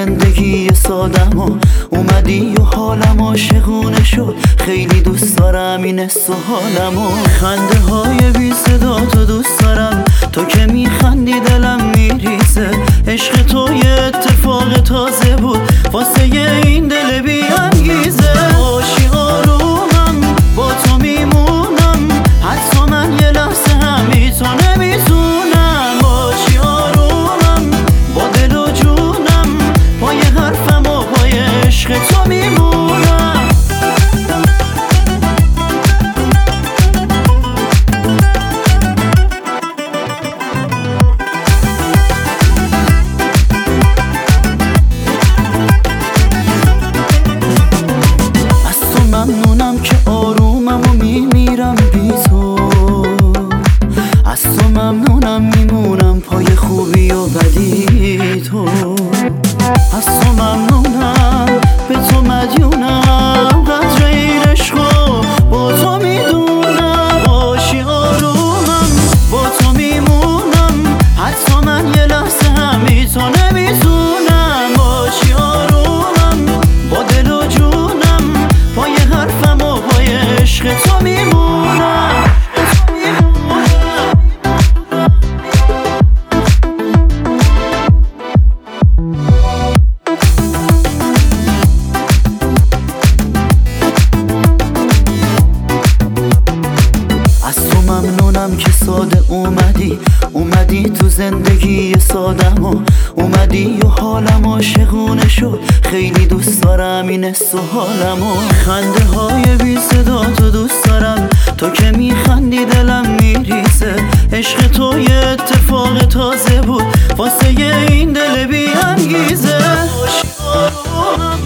زندگی سادم و اومدی و حالم عاشقونه شد. خیلی دوست دارم این حس و حالمو، خنده های بی صدا تو دوست دارم. تو که میخندی دلم میریزه، عشق تو یه اتفاق تازه بود واسه این دل بی انگیزه. باشی آرومم با تو میمونم، حتی من یه لحظه هم بی تو نمیتونم. باشی آرومم با دل و جونم، پای حرفم و پای عشق تو میمونم. ممنونم که آرومم و میمیرم بی تو، از تو ممنونم میمونم پای خوبی و بدی تو. از تو ممنونم به تو مدیونم، قدر این عشقو با تو میدونم. باشی آرومم با تو میمونم، حتی من یه لحظه هم بی تو نمیتونم. باشی آرومم با دل و جونم، پای حرفم و پای عشق تو میمونم. از تو ممنونم که ساده اومدی تو زندگی سادم و اومدی و حالم عاشقونه شد. خیلی دوست دارم این حس و حالمو، خنده های بی صدا تو دوست دارم. تو که میخندی دلم میریزه، عشق تو یه اتفاق تازه بود واسه این دل بی انگیزه. باشی آرومم